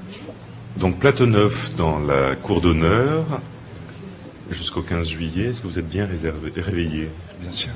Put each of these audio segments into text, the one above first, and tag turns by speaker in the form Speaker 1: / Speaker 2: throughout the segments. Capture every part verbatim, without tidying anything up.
Speaker 1: Donc Platonov dans la cour d'honneur jusqu'au quinze juillet. Est-ce que vous êtes bien réservé, réveillé?
Speaker 2: Bien sûr.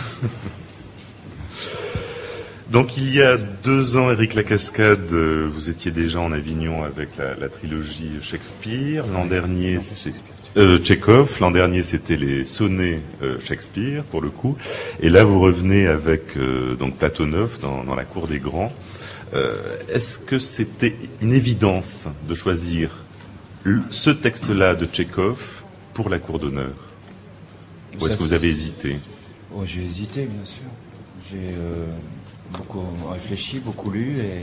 Speaker 1: Donc il y a deux ans, Éric Lacascade, vous étiez déjà en Avignon avec la, la trilogie Shakespeare. L'an dernier, c'est euh, Tchekhov. L'an dernier, c'était les sonnets euh, Shakespeare pour le coup. Et là, vous revenez avec euh, donc Platonov dans, dans la cour des grands. Euh, est-ce que c'était une évidence de choisir le, ce texte-là de Tchekhov pour la cour d'honneur? Ou est-ce que vous avez hésité?
Speaker 2: Oh, j'ai hésité, bien sûr. J'ai euh, beaucoup réfléchi, beaucoup lu, et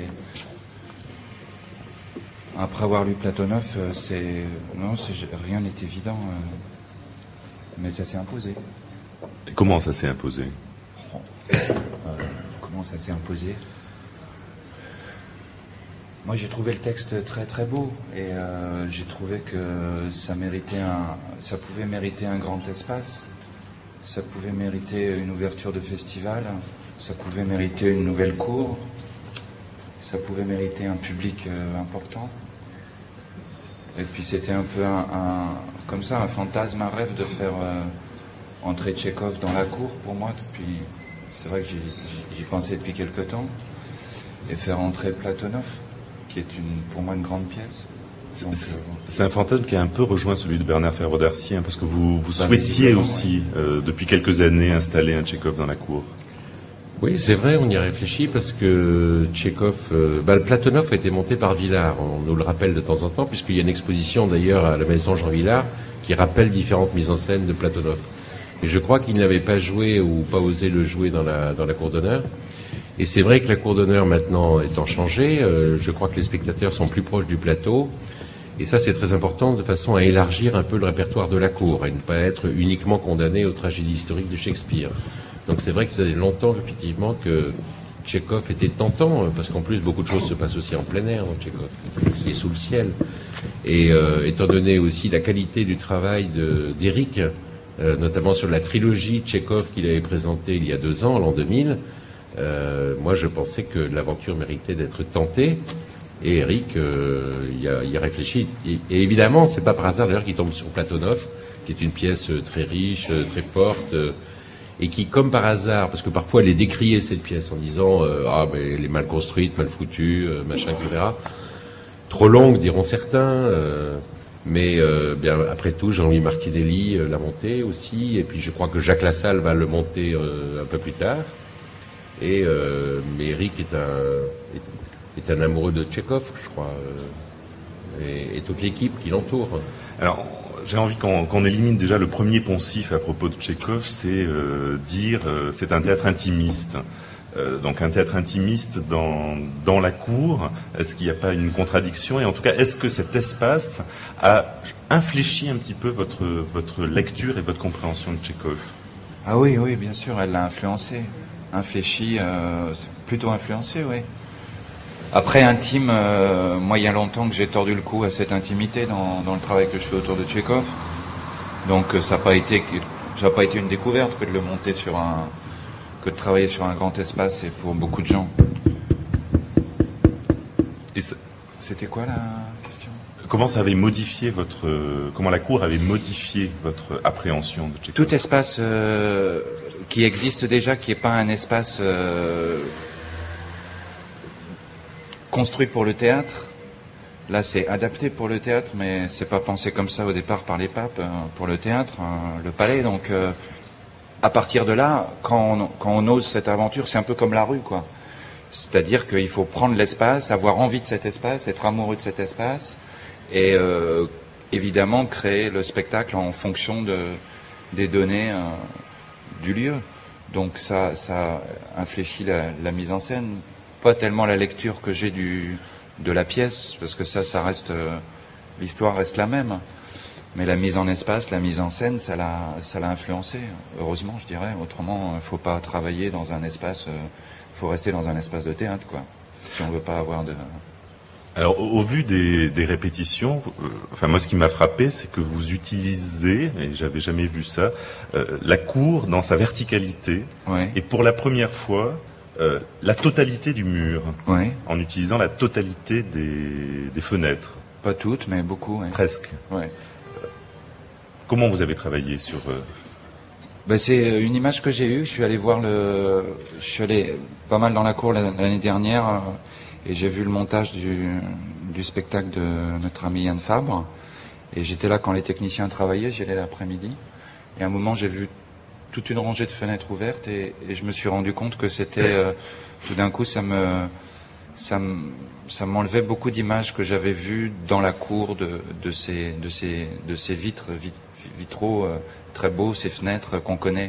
Speaker 2: après avoir lu Platonov, c'est non, c'est... rien n'est évident, euh... mais ça s'est imposé.
Speaker 1: Et comment ça s'est imposé?
Speaker 2: euh, Comment ça s'est imposé? Moi, j'ai trouvé le texte très très beau, et euh, j'ai trouvé que ça méritait un, ça pouvait mériter un grand espace, ça pouvait mériter une ouverture de festival, ça pouvait mériter une nouvelle cour, ça pouvait mériter un public euh, important. Et puis c'était un peu un, un, comme ça, un fantasme, un rêve de faire euh, entrer Tchekhov dans la cour pour moi. Depuis, c'est vrai que j'y, j'y pensais depuis quelque temps, et faire entrer Platonov, qui est une, pour moi une grande pièce. Donc,
Speaker 1: c'est,
Speaker 2: euh,
Speaker 1: c'est un fantasme qui a un peu rejoint celui de Bernard Ferraud-Darcier, hein, parce que vous, vous bah, souhaitiez aussi,
Speaker 2: oui.
Speaker 1: euh, depuis quelques années, installer un Tchekhov dans la cour.
Speaker 3: Oui, c'est vrai, on y réfléchit, parce que Tchekhov, euh, bah, le Platonov a été monté par Villard, on nous le rappelle de temps en temps, puisqu'il y a une exposition d'ailleurs à la maison Jean Villard qui rappelle différentes mises en scène de Platonov. Et je crois qu'il n'avait pas joué ou pas osé le jouer dans la, dans la cour d'honneur. Et c'est vrai que la cour d'honneur maintenant étant changée, euh, je crois que les spectateurs sont plus proches du plateau. Et ça, c'est très important, de façon à élargir un peu le répertoire de la cour et ne pas être uniquement condamné aux tragédies historiques de Shakespeare. Donc c'est vrai que ça fait longtemps, effectivement, que Tchekhov était tentant, parce qu'en plus, beaucoup de choses se passent aussi en plein air dans Tchekhov, qui est sous le ciel. Et euh, étant donné aussi la qualité du travail de, d'Éric, euh, notamment sur la trilogie Tchekhov qu'il avait présentée il y a deux ans, l'an deux mille, euh, moi je pensais que l'aventure méritait d'être tentée. Et Éric euh, y, a, y a réfléchi. Et, et évidemment, c'est pas par hasard d'ailleurs qu'il tombe sur Platonov, qui est une pièce très riche, très forte, euh, et qui, comme par hasard, parce que parfois elle est décriée cette pièce en disant euh, ah mais elle est mal construite, mal foutue, euh, machin, et cetera. Trop longue, diront certains. Euh, mais euh, bien après tout, Jean-Louis Martinelli euh, l'a monté aussi, et puis je crois que Jacques Lassalle va le monter euh, un peu plus tard. Et euh, mais Éric est un est, est un amoureux de Tchekhov, je crois, euh, et, et toute l'équipe qui l'entoure.
Speaker 1: Alors, j'ai envie qu'on, qu'on élimine déjà le premier poncif à propos de Tchekhov, c'est euh, dire euh, c'est un théâtre intimiste. Euh, donc un théâtre intimiste dans, dans la cour, est-ce qu'il n'y a pas une contradiction? Et en tout cas, est-ce que cet espace a infléchi un petit peu votre, votre lecture et votre compréhension de Tchekhov?
Speaker 2: Ah oui, oui, bien sûr, elle l'a influencé. Infléchi, euh, plutôt influencé, oui. Après, intime, euh, moi, il y a longtemps que j'ai tordu le cou à cette intimité dans, dans le travail que je fais autour de Tchekhov. Donc, ça n'a pas été, ça n'a pas été une découverte que de le monter sur un, que de travailler sur un grand espace, et pour beaucoup de gens.
Speaker 1: Et ça...
Speaker 2: C'était quoi la question?
Speaker 1: Comment ça avait modifié votre, comment la cour avait modifié votre appréhension de Tchekhov?
Speaker 2: Tout espace euh, qui existe déjà, qui n'est pas un espace euh, construit pour le théâtre. Là, c'est adapté pour le théâtre, mais c'est pas pensé comme ça au départ par les papes euh, pour le théâtre, hein, le palais. Donc, euh, à partir de là, quand on, quand on ose cette aventure, c'est un peu comme la rue, quoi. C'est-à-dire qu'il faut prendre l'espace, avoir envie de cet espace, être amoureux de cet espace, et euh, évidemment créer le spectacle en fonction de, des données euh, du lieu. Donc ça, ça infléchit la, la mise en scène. Pas tellement la lecture que j'ai du, de la pièce, parce que ça, ça reste, euh, l'histoire reste la même. Mais la mise en espace, la mise en scène, ça l'a, ça l'a influencé. Heureusement, je dirais. Autrement, il faut pas travailler dans un espace. Il euh, faut rester dans un espace de théâtre, quoi. Si on veut pas avoir de.
Speaker 1: Alors, au, au vu des, des répétitions, euh, enfin moi, ce qui m'a frappé, c'est que vous utilisez, et j'avais jamais vu ça, euh, la cour dans sa verticalité.
Speaker 2: Ouais.
Speaker 1: Et pour la première fois, euh, la totalité du mur,
Speaker 2: Oui.
Speaker 1: en utilisant la totalité des, des fenêtres.
Speaker 2: Pas toutes, mais beaucoup. Oui.
Speaker 1: Presque.
Speaker 2: Ouais.
Speaker 1: Comment vous avez travaillé sur... Euh...
Speaker 2: Ben, c'est une image que j'ai eue. Je suis allé voir le... Je suis allé pas mal dans la cour l'année dernière euh, et j'ai vu le montage du, du spectacle de notre ami Yann Fabre. Et j'étais là quand les techniciens travaillaient, j'y allais l'après-midi. Et à un moment, j'ai vu toute une rangée de fenêtres ouvertes et, et je me suis rendu compte que c'était... Euh, tout d'un coup, ça me... Ça me ça m'enlevait beaucoup d'images que j'avais vues dans la cour de, de, ces, de, ces, de ces vitres, vit, vitraux euh, très beaux, ces fenêtres qu'on connaît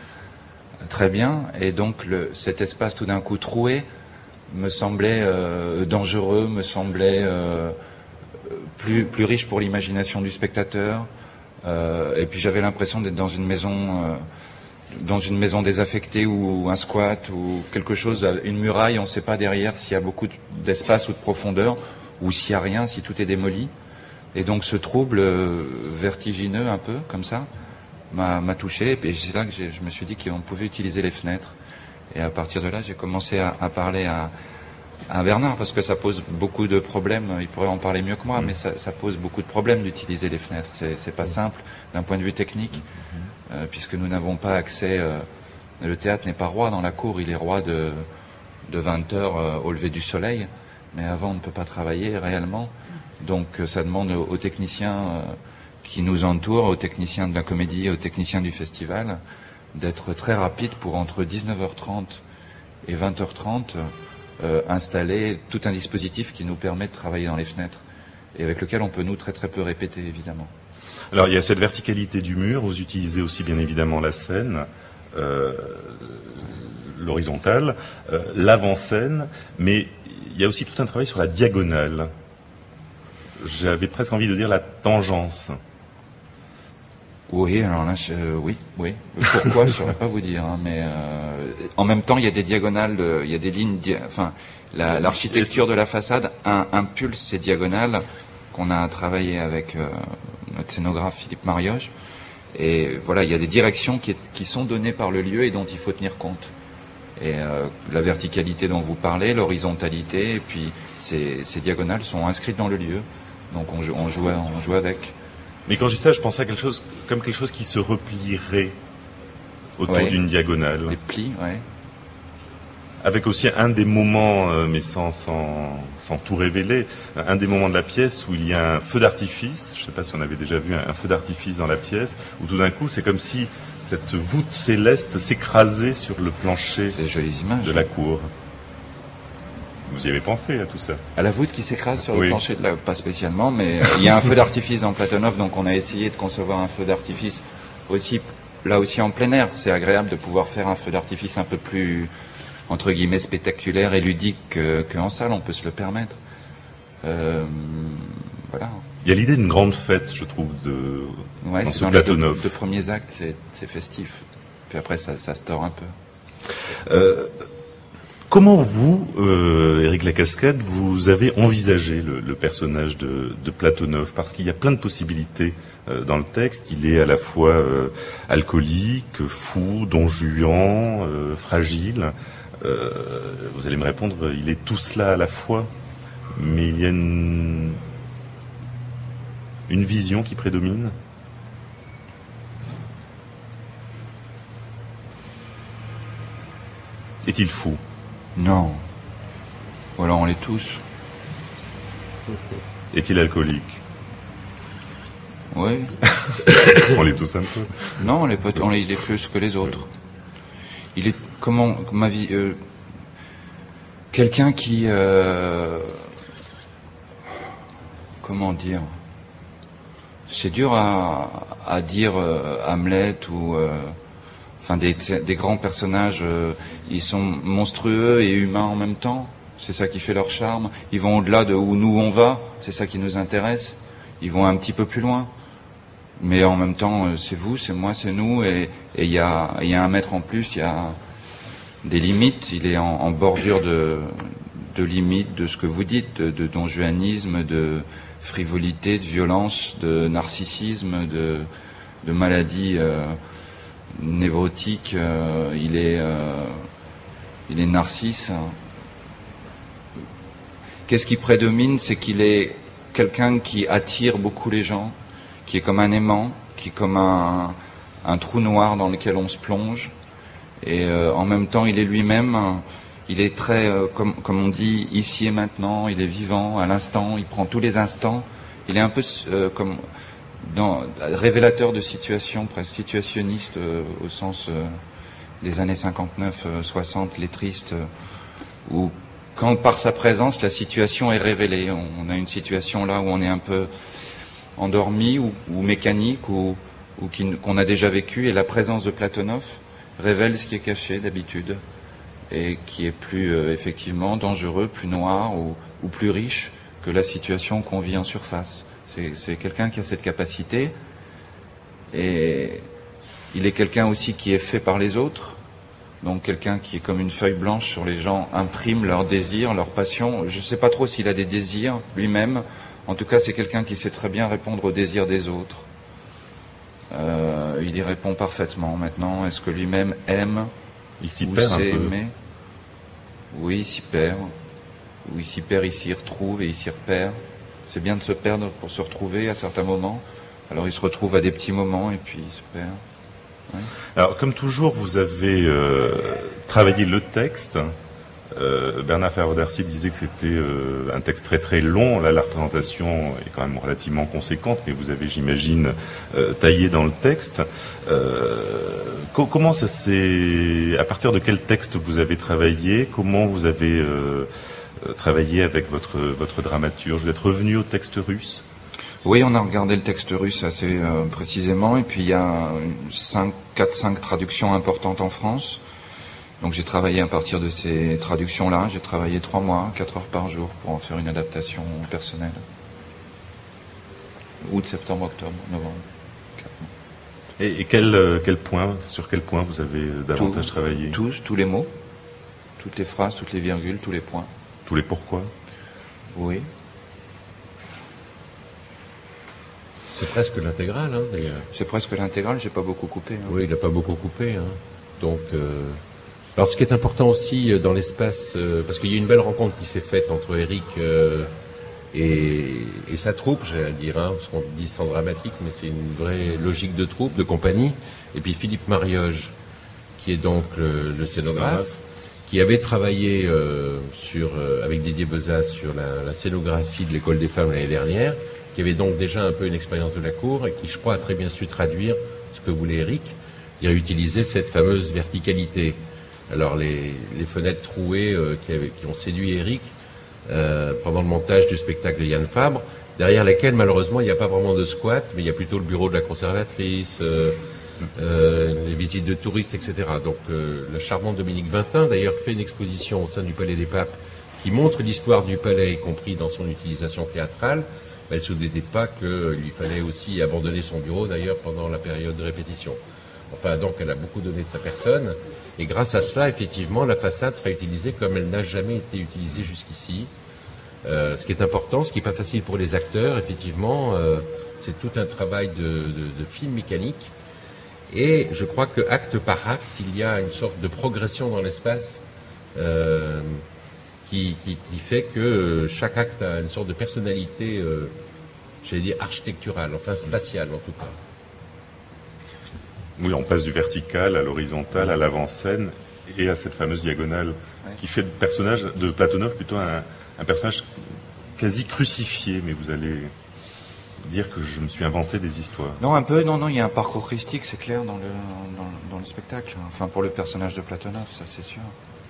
Speaker 2: très bien. Et donc le, cet espace tout d'un coup troué me semblait euh, dangereux, me semblait euh, plus, plus riche pour l'imagination du spectateur. Euh, et puis j'avais l'impression d'être dans une maison... Euh, dans une maison désaffectée ou un squat ou quelque chose, une muraille, on ne sait pas derrière s'il y a beaucoup d'espace ou de profondeur ou s'il n'y a rien, si tout est démoli. Et donc ce trouble vertigineux un peu comme ça m'a, m'a touché et c'est là que j'ai, je me suis dit qu'on pouvait utiliser les fenêtres. Et à partir de là, j'ai commencé à, à parler à, à Bernard parce que ça pose beaucoup de problèmes. Il pourrait en parler mieux que moi, mais ça, ça pose beaucoup de problèmes d'utiliser les fenêtres. C'est, c'est pas simple d'un point de vue technique. Euh, puisque nous n'avons pas accès, euh, le théâtre n'est pas roi dans la cour, il est roi de, de vingt heures euh, au lever du soleil, mais avant on ne peut pas travailler réellement, donc euh, ça demande aux, aux techniciens euh, qui nous entourent, aux techniciens de la comédie, aux techniciens du festival, d'être très rapides pour entre dix-neuf heures trente et vingt heures trente euh, installer tout un dispositif qui nous permet de travailler dans les fenêtres, et avec lequel on peut nous très très peu répéter évidemment.
Speaker 1: Alors il y a cette verticalité du mur, vous utilisez aussi bien évidemment la scène, euh, l'horizontale, euh, l'avant-scène, mais il y a aussi tout un travail sur la diagonale. J'avais presque envie de dire la tangence.
Speaker 2: Oui, alors là, je, euh, oui, oui. Pourquoi, je ne saurais pas vous dire, hein, mais euh, en même temps, il y a des diagonales, de, il y a des lignes, dia- enfin, la, l'architecture de la façade un, impulse ces diagonales qu'on a travaillé avec... Euh, notre scénographe Philippe Marioche, et voilà, il y a des directions qui, est, qui sont données par le lieu et dont il faut tenir compte. Et euh, la verticalité dont vous parlez, l'horizontalité, et puis ces, ces diagonales sont inscrites dans le lieu, donc on, on, joue, on joue avec.
Speaker 1: Mais quand je dis ça, je pensais à quelque chose comme quelque chose qui se replierait autour ouais. d'une diagonale.
Speaker 2: Les plis, oui.
Speaker 1: Avec aussi un des moments, euh, mais sans, sans, sans tout révéler, un des moments de la pièce où il y a un feu d'artifice, je ne sais pas si on avait déjà vu un, un feu d'artifice dans la pièce, où tout d'un coup c'est comme si cette voûte céleste s'écrasait sur le plancher de la cour. Vous y avez pensé à tout ça? À
Speaker 2: la voûte qui s'écrase sur
Speaker 1: oui.
Speaker 2: le plancher de la... Pas spécialement, mais il y a un feu d'artifice dans Platonov, donc on a essayé de concevoir un feu d'artifice aussi, là aussi en plein air. C'est agréable de pouvoir faire un feu d'artifice un peu plus... entre guillemets spectaculaire et ludique que, que en salle, on peut se le permettre. Euh, voilà.
Speaker 1: Il y a l'idée d'une grande fête, je trouve, de
Speaker 2: ouais,
Speaker 1: dans
Speaker 2: c'est
Speaker 1: ce
Speaker 2: dans
Speaker 1: Platonov.
Speaker 2: les deux, deux premiers actes, c'est, c'est festif. Puis après, ça, ça se tord un peu.
Speaker 1: Euh, comment vous, euh, Éric Lacascade, vous avez envisagé le, le personnage de, de Platonov? Parce qu'il y a plein de possibilités euh, dans le texte. Il est à la fois euh, alcoolique, fou, don Juan, euh, fragile. Euh, vous allez me répondre, il est tout cela à la fois, mais il y a une, une vision qui prédomine. Est-il fou?
Speaker 2: Non. Voilà, on l'est tous.
Speaker 1: Est-il alcoolique?
Speaker 2: Oui.
Speaker 1: On l'est tous un peu.
Speaker 2: Non, on l'est pas, on l'est, il est plus que les autres. Il est, comment, ma vie, euh, quelqu'un qui, euh, comment dire, c'est dur à, à dire euh, Hamlet ou, euh, enfin des, des grands personnages, euh, ils sont monstrueux et humains en même temps. C'est ça qui fait leur charme. Ils vont au-delà de où nous on va. C'est ça qui nous intéresse. Ils vont un petit peu plus loin. Mais en même temps, c'est vous, c'est moi, c'est nous, et il y a, y a un mètre en plus, il y a des limites, il est en, en bordure de, de limites de ce que vous dites, de, de donjuanisme, de frivolité, de violence, de narcissisme, de, de maladie euh, névrotique. Euh, il est, euh, il est narcisse. Qu'est-ce qui prédomine? C'est qu'il est quelqu'un qui attire beaucoup les gens, qui est comme un aimant, qui est comme un, un trou noir dans lequel on se plonge. Et euh, en même temps, il est lui-même, il est très, euh, comme, comme on dit, ici et maintenant, il est vivant, à l'instant, il prend tous les instants. Il est un peu euh, comme dans, révélateur de situation, presque situationniste euh, au sens euh, des années cinquante-neuf soixante, lettristes, euh, où quand par sa présence, la situation est révélée. On, on a une situation là où on est un peu endormi ou, ou mécanique ou, ou qui, qu'on a déjà vécu, et la présence de Platonov révèle ce qui est caché d'habitude et qui est plus euh, effectivement dangereux, plus noir ou, ou plus riche que la situation qu'on vit en surface. C'est, c'est quelqu'un qui a cette capacité, et il est quelqu'un aussi qui est fait par les autres, donc quelqu'un qui est comme une feuille blanche sur les gens, imprime leurs désirs, leurs passions. Je ne sais pas trop s'il a des désirs lui-même, en tout cas c'est quelqu'un qui sait très bien répondre aux désirs des autres. Euh, il y répond parfaitement. Maintenant, est-ce que lui-même aime?
Speaker 1: Il s'y
Speaker 2: ou
Speaker 1: perd un
Speaker 2: sait
Speaker 1: peu.
Speaker 2: aimer? Oui, il s'y perd. Ou il s'y perd, il s'y retrouve et il s'y repère. C'est bien de se perdre pour se retrouver à certains moments. Alors il se retrouve à des petits moments et puis il se perd. Ouais.
Speaker 1: Alors, comme toujours, vous avez euh, travaillé le texte. Euh, Bernard Ferrer-Darcy disait que c'était euh, un texte très très long. Là, la représentation est quand même relativement conséquente, mais vous avez, j'imagine, euh, taillé dans le texte. Euh, co- comment ça s'est... À partir de quel texte vous avez travaillé? Comment vous avez euh, travaillé avec votre votre dramaturge? Vous êtes revenu au texte russe?
Speaker 2: Oui, on a regardé le texte russe assez euh, précisément, et puis il y a cinq, quatre, cinq traductions importantes en France. Donc j'ai travaillé à partir de ces traductions-là. J'ai travaillé trois mois, quatre heures par jour pour en faire une adaptation personnelle. Août, septembre, octobre, novembre.
Speaker 1: Et, et quel quel point, sur quel point vous avez davantage
Speaker 2: Tout,
Speaker 1: travaillé?
Speaker 2: Tous, tous les mots, toutes les phrases, toutes les virgules, tous les points.
Speaker 1: Tous les pourquoi?
Speaker 2: Oui.
Speaker 3: C'est presque l'intégrale, hein, d'ailleurs.
Speaker 2: C'est presque l'intégrale, j'ai pas beaucoup coupé. Hein.
Speaker 3: Oui, il n'a pas beaucoup coupé. Hein. Donc, euh... alors, ce qui est important aussi euh, dans l'espace, euh, parce qu'il y a une belle rencontre qui s'est faite entre Éric euh, et, et sa troupe, j'allais dire, hein, parce qu'on dit sans dramatique, mais c'est une vraie logique de troupe, de compagnie. Et puis Philippe Marioge, qui est donc le, le scénographe, qui avait travaillé euh, sur, euh, avec Didier Bezas sur la, la scénographie de l'École des femmes l'année dernière, qui avait donc déjà un peu une expérience de la cour et qui, je crois, a très bien su traduire ce que voulait Éric. Il a utilisé cette fameuse verticalité. Alors les, les fenêtres trouées euh, qui, avaient, qui ont séduit Éric euh, pendant le montage du spectacle de Yann Fabre, derrière lesquelles malheureusement il n'y a pas vraiment de squat, mais il y a plutôt le bureau de la conservatrice, euh, euh, les visites de touristes, et cetera. Donc euh, la charmante Dominique Vintin d'ailleurs fait une exposition au sein du Palais des Papes qui montre l'histoire du palais, y compris dans son utilisation théâtrale. Elle ne se doutait pas qu'il fallait aussi abandonner son bureau d'ailleurs pendant la période de répétition. Enfin, donc, elle a beaucoup donné de sa personne. Et grâce à cela, effectivement, la façade sera utilisée comme elle n'a jamais été utilisée jusqu'ici. Euh, ce qui est important, ce qui n'est pas facile pour les acteurs, effectivement, euh, c'est tout un travail de, de, de fine mécanique. Et je crois que acte par acte, il y a une sorte de progression dans l'espace euh, qui, qui, qui fait que chaque acte a une sorte de personnalité, euh, j'allais dire architecturale, enfin spatiale en tout cas.
Speaker 1: Oui, on passe du vertical à l'horizontal, à l'avant-scène et à cette fameuse diagonale ouais. qui fait de personnage de Platonov plutôt un, un personnage quasi crucifié. Mais vous allez dire que je me suis inventé des histoires.
Speaker 2: Non, un peu. Non, non. Il y a un parcours christique, c'est clair dans le dans, dans le spectacle. Enfin, pour le personnage de Platonov, ça c'est sûr.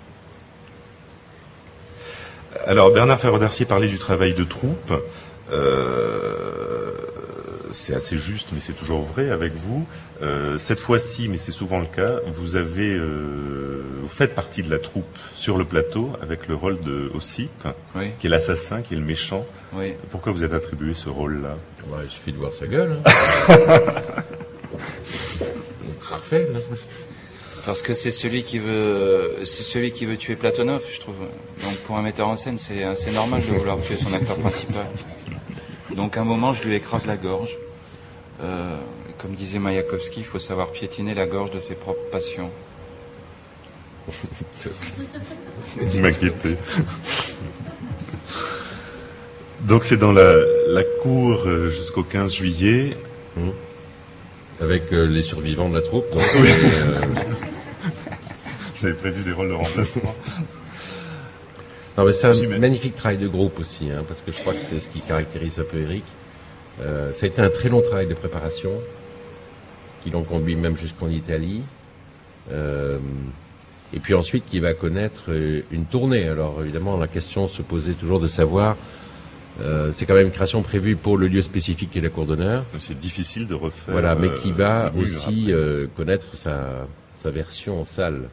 Speaker 1: Alors Bernard Ferrer-Darcy parlait du travail de troupe. Euh, c'est assez juste, mais c'est toujours vrai avec vous. Euh, cette fois-ci, mais c'est souvent le cas, vous avez, euh, vous faites partie de la troupe sur le plateau avec le rôle de Ossip,
Speaker 2: oui.
Speaker 1: qui est l'assassin, qui est le méchant.
Speaker 2: Oui.
Speaker 1: Pourquoi vous êtes attribué ce rôle-là?
Speaker 3: Ouais, il suffit de voir sa gueule. Hein. Parfait. Là.
Speaker 2: Parce que c'est celui qui veut, c'est celui qui veut tuer Platonov, je trouve. Donc pour un metteur en scène, c'est assez normal de vouloir tuer son acteur principal. Donc à un moment, je lui écrase la gorge. Euh, comme disait Mayakovsky, il faut savoir piétiner la gorge de ses propres passions.
Speaker 1: Vous m'inquiétez. Donc c'est dans la, la cour euh, jusqu'au quinze juillet.
Speaker 3: Mmh. Avec euh, les survivants de la troupe. Donc, euh,
Speaker 1: Vous avez prévu des rôles de remplacement.
Speaker 3: Non, mais c'est un magnifique travail de groupe aussi, hein, parce que je crois que c'est ce qui caractérise un peu Eric. Euh, ça a été un très long travail de préparation, qui l'ont conduit même jusqu'en Italie. Euh, et puis ensuite, qui va connaître euh, une tournée. Alors évidemment, la question se posait toujours de savoir... Euh, c'est quand même une création prévue pour le lieu spécifique qui est la cour d'honneur.
Speaker 1: C'est difficile de refaire.
Speaker 3: Voilà, mais qui va
Speaker 1: euh,
Speaker 3: aussi euh, connaître sa, sa version en salle.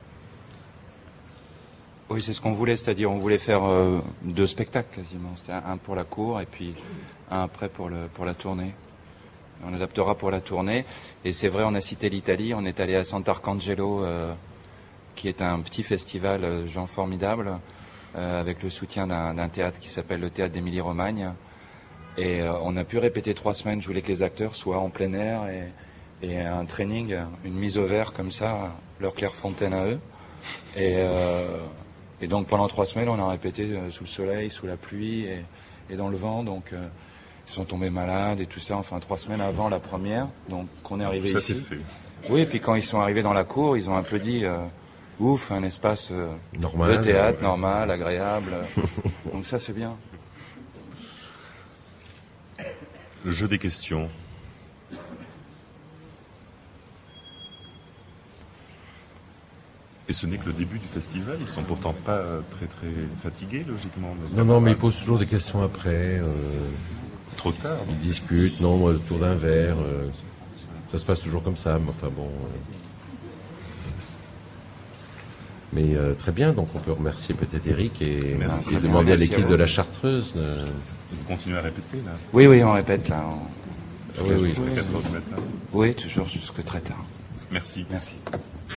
Speaker 2: Oui, c'est ce qu'on voulait, c'est-à-dire on voulait faire euh, deux spectacles quasiment. C'était un, un pour la cour et puis un après pour, le, pour la tournée. On adaptera pour la tournée. Et c'est vrai, on a cité l'Italie, on est allé à Sant'Arcangelo, euh, qui est un petit festival, euh, gens formidables, euh, avec le soutien d'un, d'un théâtre qui s'appelle le Théâtre d'Émilie-Romagne. Et euh, on a pu répéter trois semaines. Je voulais que les acteurs soient en plein air et, et un training, une mise au vert comme ça, leur Clairefontaine à eux. Et... Euh, Et donc pendant trois semaines, on a répété euh, sous le soleil, sous la pluie et, et dans le vent. Donc euh, ils sont tombés malades et tout ça. Enfin trois semaines avant la première, donc on est arrivé
Speaker 1: ça,
Speaker 2: ici.
Speaker 1: Ça c'est fait.
Speaker 2: Oui, et puis quand ils sont arrivés dans la cour, ils ont un peu dit euh, ouf, un espace euh,
Speaker 3: normal,
Speaker 2: de théâtre,
Speaker 3: ouais.
Speaker 2: normal, agréable. Donc ça c'est bien.
Speaker 1: Le jeu des questions. Et ce n'est que le début du festival, ils sont pourtant pas très très fatigués logiquement.
Speaker 3: Non, non, mais ils posent toujours des questions après. Euh,
Speaker 1: Trop tard.
Speaker 3: Ils discutent, non, moi, autour d'un verre. Euh, ça se passe toujours comme ça, mais enfin bon. Euh, mais euh, très bien, donc on peut remercier peut-être Eric et,
Speaker 1: Merci.
Speaker 3: et demander
Speaker 2: Merci
Speaker 3: à l'équipe
Speaker 2: à vous.
Speaker 3: de la Chartreuse. Euh,
Speaker 1: Vous continuez à répéter là.
Speaker 2: Oui, oui, on répète là. On...
Speaker 3: Ah, oui, oui.
Speaker 1: Jusqu'à quatre heures du matin.
Speaker 2: Oui, toujours jusque très tard.
Speaker 1: Merci.
Speaker 2: Merci.